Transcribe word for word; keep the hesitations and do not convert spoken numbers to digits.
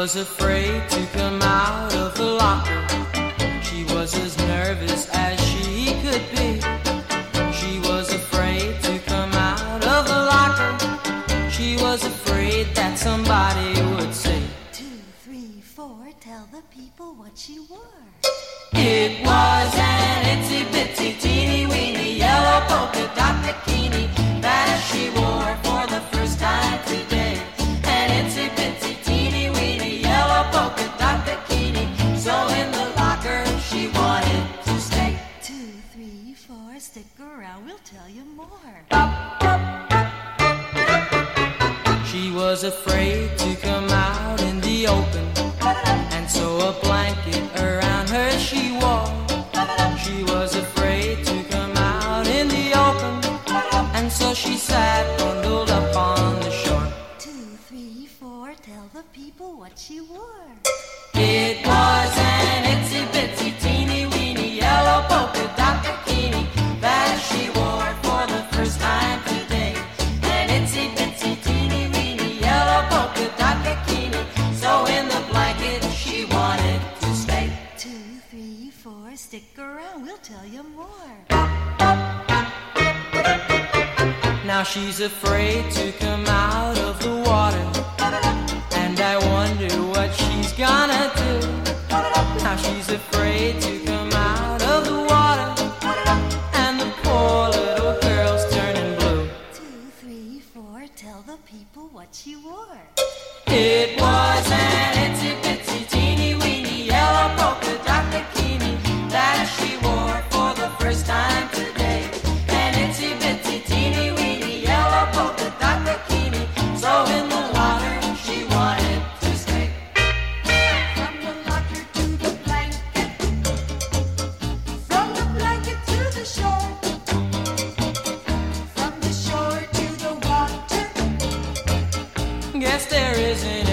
was afraid to come out of the locker. She was as nervous as she could be. She was afraid to come out of the locker. She was afraid that somebody would say, Two, three, four, tell the people what she wore. It was an itsy bitsy teeny weeny yellow polka dot bikini that she wore for the first time today. An itsy bitsy teeny weeny yellow polka dot bikini. So in the locker she wanted to stay. Two, three, four, stick around, we'll tell you more. She was afraid to come out in the open, and so a blanket around her she wore. She was afraid to come out in the open, and so she sat bundled up on the shore. Two, three, four, tell the people what she wore. It was an itsy bitsy teeny weeny yellow polka dot bikini that she wore for the first time today. An itsy bitsy teeny weeny yellow polka dot bikini. So in the blanket she wanted to stay. Two, three, four, stick around, we'll tell you more. Now she's afraid to come out of the water, and I wonder what she's gonna do. Now she's afraid to come out of the water, and the poor little girl's turning blue. Two, three, four, tell the people what she wore. It was an itsy bitsy teeny weeny yellow polka dot bikini that she wore for the first time today. An itsy bitsy teeny weeny yellow polka dot bikini. So in the water she wanted to stay. From the locker to the blanket, from the blanket to the shore, from the shore to the water. Guess there isn't